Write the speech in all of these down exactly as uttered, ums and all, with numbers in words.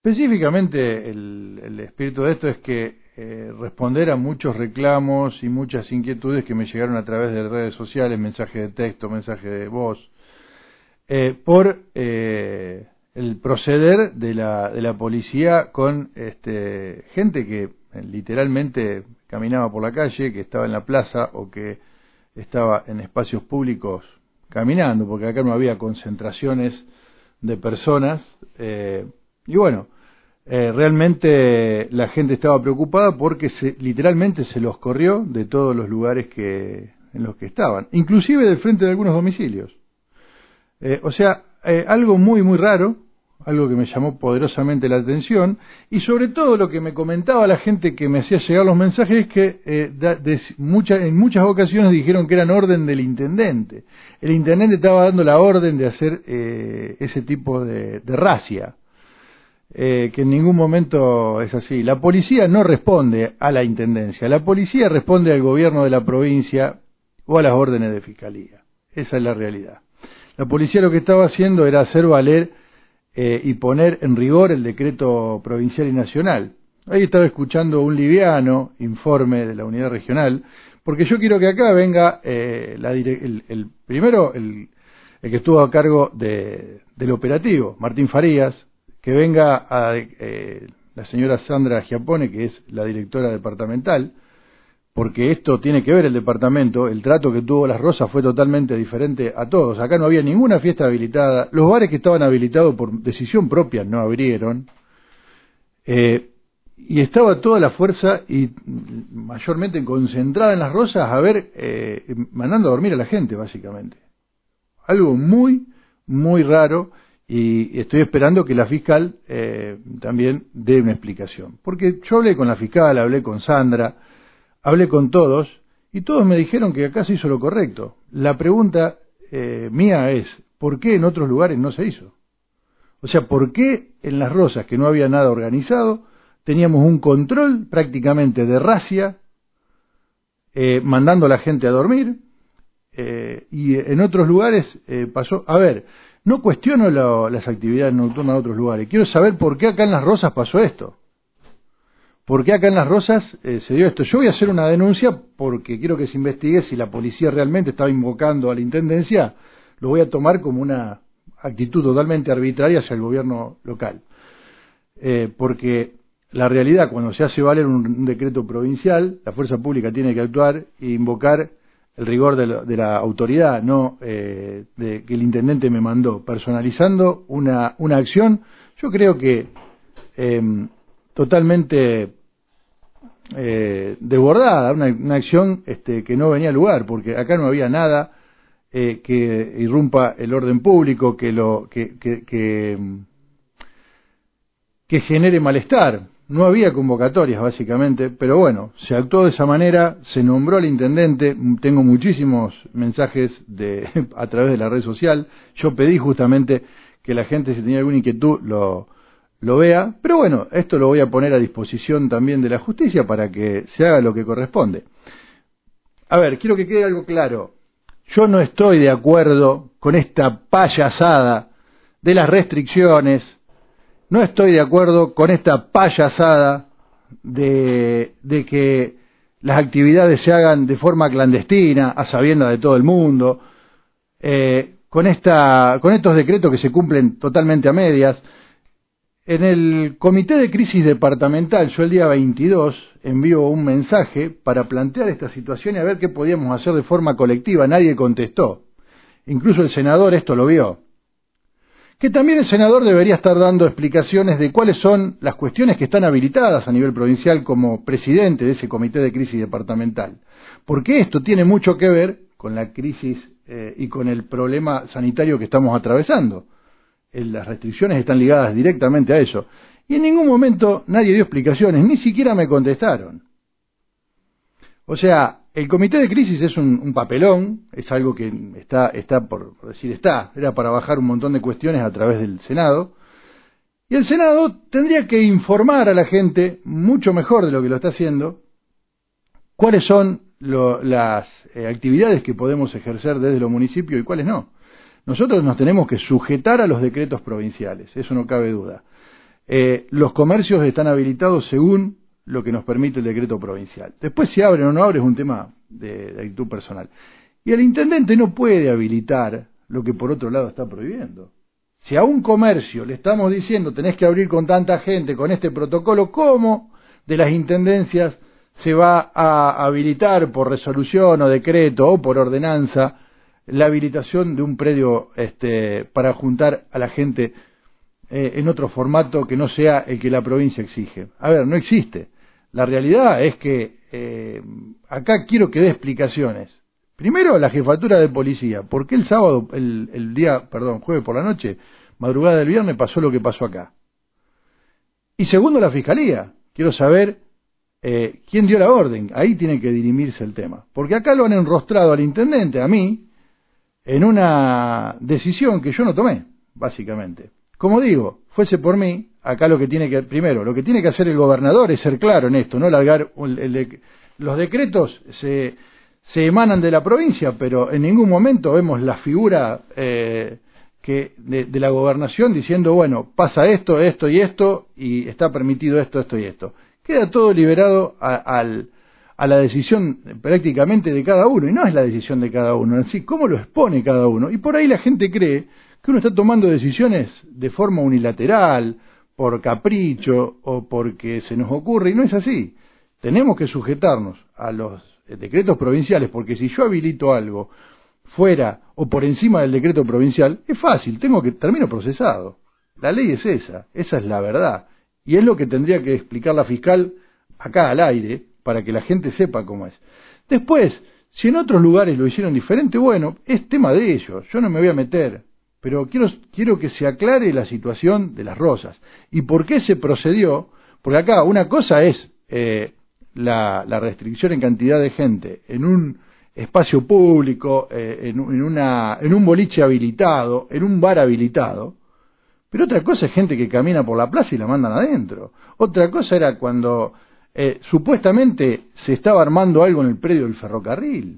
Específicamente el, el espíritu de esto es que eh, responder a muchos reclamos y muchas inquietudes que me llegaron a través de redes sociales, mensajes de texto, mensajes de voz, eh, por eh, el proceder de la, de la policía con este, gente que eh, literalmente caminaba por la calle, que estaba en la plaza o que estaba en espacios públicos caminando, porque acá no había concentraciones de personas, eh, y bueno, eh, realmente la gente estaba preocupada porque se, literalmente se los corrió de todos los lugares que en los que estaban, inclusive del frente de algunos domicilios. Eh, o sea, eh, algo muy muy raro, algo que me llamó poderosamente la atención, y sobre todo lo que me comentaba la gente que me hacía llegar los mensajes es que eh, de, de mucha, en muchas ocasiones dijeron que eran orden del intendente. El intendente estaba dando la orden de hacer eh, ese tipo de, de racia, eh, que en ningún momento es así. La policía no responde a la intendencia, la policía responde al gobierno de la provincia o a las órdenes de fiscalía. Esa es la realidad. La policía lo que estaba haciendo era hacer valer Eh, y poner en rigor el decreto provincial y nacional. Ahí estaba escuchando un liviano informe de la unidad regional, porque yo quiero que acá venga eh, la dire el, el primero el, el que estuvo a cargo de, del operativo, Martín Farías, que venga a, eh, la señora Sandra Giapone, que es la directora departamental, porque esto tiene que ver el departamento. El trato que tuvo Las Rosas fue totalmente diferente a todos. Acá no había ninguna fiesta habilitada, los bares que estaban habilitados por decisión propia no abrieron, eh, y estaba toda la fuerza y mayormente concentrada en Las Rosas a ver, eh, mandando a dormir a la gente básicamente. Algo muy, muy raro, y estoy esperando que la fiscal eh, también dé una explicación. Porque yo hablé con la fiscal, hablé con Sandra, hablé con todos, y todos me dijeron que acá se hizo lo correcto. La pregunta eh, mía es, ¿por qué en otros lugares no se hizo? O sea, ¿por qué en Las Rosas, que no había nada organizado, teníamos un control prácticamente de racia, eh, mandando a la gente a dormir, eh, y en otros lugares eh, pasó? A ver, no cuestiono lo, las actividades nocturnas de otros lugares, quiero saber por qué acá en Las Rosas pasó esto. ¿Por qué acá en Las Rosas eh, se dio esto? Yo voy a hacer una denuncia porque quiero que se investigue si la policía realmente estaba invocando a la intendencia. Lo voy a tomar como una actitud totalmente arbitraria hacia el gobierno local. Eh, porque la realidad, cuando se hace valer un, un decreto provincial, la fuerza pública tiene que actuar e invocar el rigor de, lo, de la autoridad, no eh, de que el intendente me mandó, personalizando una, una acción. Yo creo que Eh, totalmente eh, desbordada, una, una acción este, que no venía a lugar, porque acá no había nada eh, que irrumpa el orden público, que lo que, que, que, que genere malestar. No había convocatorias básicamente, pero bueno, se actuó de esa manera, se nombró al intendente. Tengo muchísimos mensajes de, a través de la red social. Yo pedí justamente que la gente, si tenía alguna inquietud, lo lo vea, pero bueno, esto lo voy a poner a disposición también de la justicia para que se haga lo que corresponde. A ver, quiero que quede algo claro. Yo no estoy de acuerdo con esta payasada de las restricciones, no estoy de acuerdo con esta payasada de, de que las actividades se hagan de forma clandestina, a sabiendas de todo el mundo, eh, con, esta, con estos decretos que se cumplen totalmente a medias. En el comité de crisis departamental, yo el día veintidós envío un mensaje para plantear esta situación y a ver qué podíamos hacer de forma colectiva. Nadie contestó. Incluso el senador esto lo vio. Que también el senador debería estar dando explicaciones de cuáles son las cuestiones que están habilitadas a nivel provincial como presidente de ese comité de crisis departamental. Porque esto tiene mucho que ver con la crisis eh, y con el problema sanitario que estamos atravesando. Las restricciones están ligadas directamente a eso. Y en ningún momento nadie dio explicaciones, ni siquiera me contestaron. O sea, el comité de crisis es un, un papelón, es algo que está, está por, por decir está, era para bajar un montón de cuestiones a través del Senado. Y el Senado tendría que informar a la gente, mucho mejor de lo que lo está haciendo, cuáles son lo, las eh, actividades que podemos ejercer desde los municipios y cuáles no. Nosotros nos tenemos que sujetar a los decretos provinciales, eso no cabe duda. eh, los comercios están habilitados según lo que nos permite el decreto provincial. Después si abren o no abren es un tema de, de actitud personal. Y el intendente no puede habilitar lo que por otro lado está prohibiendo. Si a un comercio le estamos diciendo tenés que abrir con tanta gente, con este protocolo, ¿cómo de las intendencias se va a habilitar por resolución o decreto o por ordenanza la habilitación de un predio este, para juntar a la gente eh, en otro formato que no sea el que la provincia exige? A ver, no existe. La realidad es que eh, acá quiero que dé explicaciones. Primero, la jefatura de policía. ¿Por qué el sábado, el, el día, perdón, jueves por la noche, madrugada del viernes, pasó lo que pasó acá? Y segundo, la fiscalía. Quiero saber eh, quién dio la orden. Ahí tiene que dirimirse el tema. Porque acá lo han enrostrado al intendente, a mí, en una decisión que yo no tomé, básicamente. Como digo, fuese por mí, acá lo que tiene que, primero, lo que tiene que hacer el gobernador es ser claro en esto, no largar, el, el de, los decretos se... se emanan de la provincia, pero en ningún momento vemos la figura eh, que de, de la gobernación diciendo, bueno, pasa esto, esto y esto, y está permitido esto, esto y esto. Queda todo liberado a, al, a la decisión prácticamente de cada uno, y no es la decisión de cada uno, en sí, cómo lo expone cada uno. Y por ahí la gente cree que uno está tomando decisiones de forma unilateral, por capricho, o porque se nos ocurre, y no es así. Tenemos que sujetarnos a los decretos provinciales, porque si yo habilito algo fuera o por encima del decreto provincial, es fácil, tengo que termino procesado. La ley es esa, esa es la verdad. Y es lo que tendría que explicar la fiscal acá al aire, para que la gente sepa cómo es. Después, si en otros lugares lo hicieron diferente, bueno, es tema de ellos, yo no me voy a meter, pero quiero, quiero que se aclare la situación de Las Rosas. ¿Y por qué se procedió? Porque acá una cosa es eh, La, la restricción en cantidad de gente en un espacio público, eh, en, en, una, en un boliche habilitado, en un bar habilitado, pero otra cosa es gente que camina por la plaza y la mandan adentro. Otra cosa era cuando eh, supuestamente se estaba armando algo en el predio del ferrocarril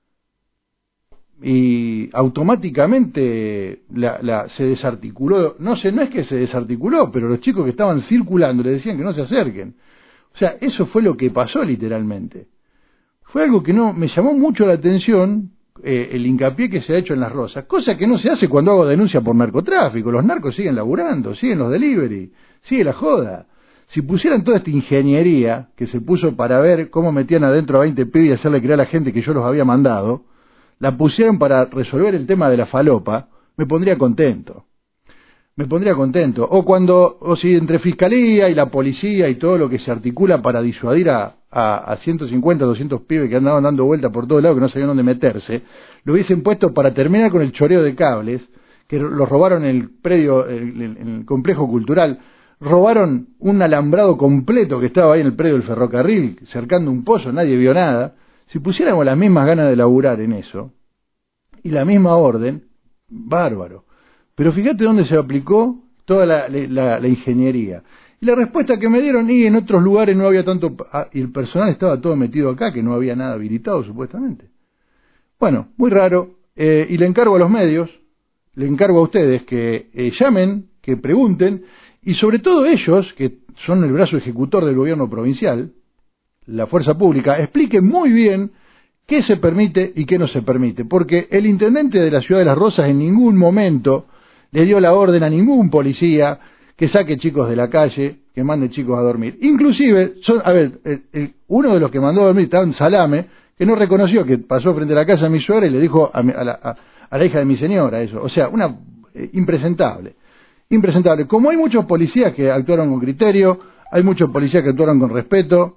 y automáticamente la, la, se desarticuló, no sé, no es que se desarticuló, pero los chicos que estaban circulando le decían que no se acerquen. O sea, eso fue lo que pasó literalmente. Fue algo que no me llamó mucho la atención, eh, el hincapié que se ha hecho en Las Rosas, cosa que no se hace cuando hago denuncia por narcotráfico. Los narcos siguen laburando, siguen los delivery, sigue la joda. Si pusieran toda esta ingeniería que se puso para ver cómo metían adentro a veinte pibes y hacerle creer a la gente que yo los había mandado, la pusieron para resolver el tema de la falopa, me pondría contento. Me pondría contento. O cuando, o si entre fiscalía y la policía y todo lo que se articula para disuadir a, a, a ciento cincuenta, doscientos pibes que andaban dando vueltas por todos lados que no sabían dónde meterse, lo hubiesen puesto para terminar con el choreo de cables, que los robaron en el predio, en el, el complejo cultural, robaron un alambrado completo que estaba ahí en el predio del ferrocarril, cercando un pozo, nadie vio nada. Si pusiéramos las mismas ganas de laburar en eso, y la misma orden, bárbaro. Pero fíjate dónde se aplicó toda la, la, la ingeniería. Y la respuesta que me dieron, y en otros lugares no había tanto, y el personal estaba todo metido acá, que no había nada habilitado supuestamente. Bueno, muy raro, eh, y le encargo a los medios, le encargo a ustedes que eh, llamen, que pregunten, y sobre todo ellos, que son el brazo ejecutor del gobierno provincial, la fuerza pública, expliquen muy bien qué se permite y qué no se permite, porque el intendente de la ciudad de Las Rosas en ningún momento le dio la orden a ningún policía que saque chicos de la calle, que mande chicos a dormir. Inclusive, son, a ver, el, el, uno de los que mandó a dormir estaba en Salame, que no reconoció que pasó frente a la casa de mi suegra y le dijo a, mi, a, la, a, a la hija de mi señora eso. O sea, una eh, impresentable. Impresentable. Como hay muchos policías que actuaron con criterio, hay muchos policías que actuaron con respeto,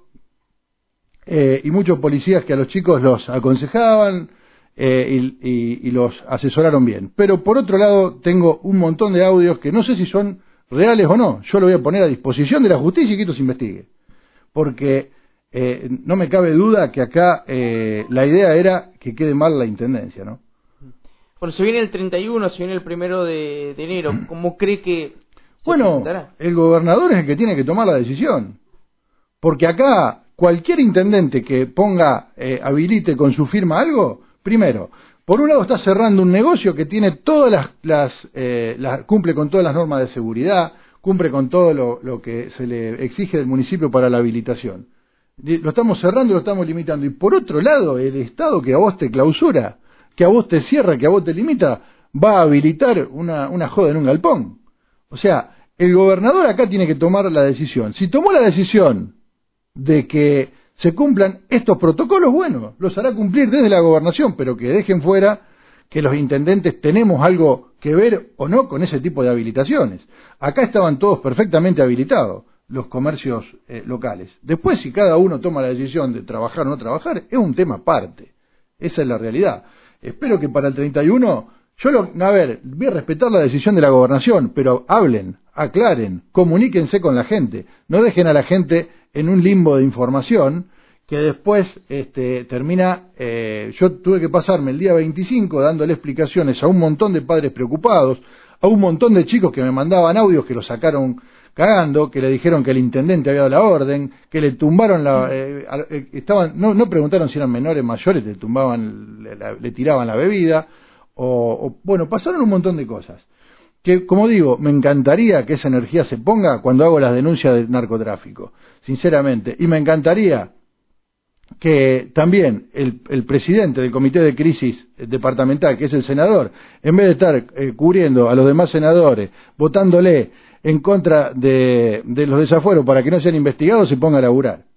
eh, y muchos policías que a los chicos los aconsejaban, Eh, y, y, y los asesoraron bien. Pero por otro lado tengo un montón de audios que no sé si son reales o no. Yo lo voy a poner a disposición de la justicia y que esto se investigue, porque eh, no me cabe duda que acá eh, la idea era que quede mal la intendencia, ¿no? Bueno, se viene el treinta y uno, se viene el primero de, de enero. ¿Cómo cree que se bueno, presentará? El gobernador es el que tiene que tomar la decisión, porque acá cualquier intendente que ponga, eh, habilite con su firma algo, primero, por un lado está cerrando un negocio que tiene todas las, las, eh, las cumple con todas las normas de seguridad, cumple con todo lo, lo que se le exige del municipio para la habilitación. Lo estamos cerrando, lo estamos limitando. Y por otro lado, el Estado que a vos te clausura, que a vos te cierra, que a vos te limita, va a habilitar una, una joda en un galpón. O sea, el gobernador acá tiene que tomar la decisión. Si tomó la decisión de que se cumplan estos protocolos, bueno, los hará cumplir desde la gobernación, pero que dejen fuera que los intendentes tenemos algo que ver o no con ese tipo de habilitaciones. Acá estaban todos perfectamente habilitados, los comercios eh, locales. Después, si cada uno toma la decisión de trabajar o no trabajar, es un tema aparte. Esa es la realidad. Espero que para el treinta y uno, yo lo, a ver, voy a respetar la decisión de la gobernación, pero hablen, aclaren, comuníquense con la gente, no dejen a la gente en un limbo de información que después este, termina, eh, yo tuve que pasarme el día veinticinco dándole explicaciones a un montón de padres preocupados, a un montón de chicos que me mandaban audios que los sacaron cagando, que le dijeron que el intendente había dado la orden, que le tumbaron la... Eh, eh, estaban no, no preguntaron si eran menores, mayores, le tumbaban, le, la, le tiraban la bebida, o, o bueno, pasaron un montón de cosas. Que, como digo, me encantaría que esa energía se ponga cuando hago las denuncias del narcotráfico, sinceramente, y me encantaría que también el, el presidente del comité de crisis departamental, que es el senador, en vez de estar eh, cubriendo a los demás senadores, votándole en contra de, de los desafueros para que no sean investigados, se ponga a laburar.